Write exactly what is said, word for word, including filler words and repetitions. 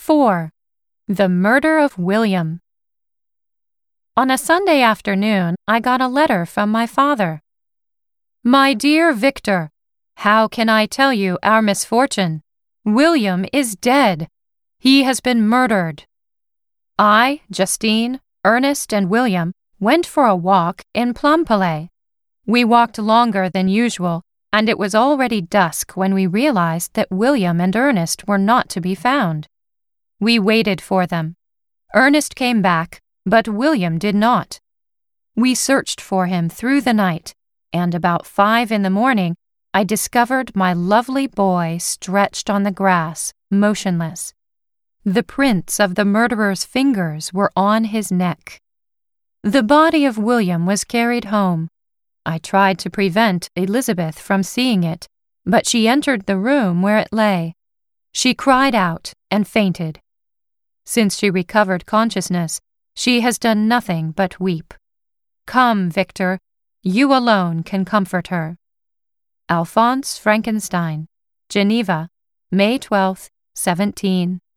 four. The Murder of William. On a Sunday afternoon, I got a letter from my father. My dear Victor, how can I tell you our misfortune? William is dead. He has been murdered. I, Justine, Ernest, and William went for a walk in Plumpalais. We walked longer than usual, and it was already dusk when we realized that William and Ernest were not to be found. We waited for them. Ernest came back, but William did not. We searched for him through the night, and about five in the morning, I discovered my lovely boy stretched on the grass, motionless. The prints of the murderer's fingers were on his neck. The body of William was carried home. I tried to prevent Elizabeth from seeing it, but she entered the room where it lay. She cried out and fainted. Since she recovered consciousness, she has done nothing but weep. Come, Victor, you alone can comfort her. Alphonse Frankenstein, Geneva, May twelfth, seventeen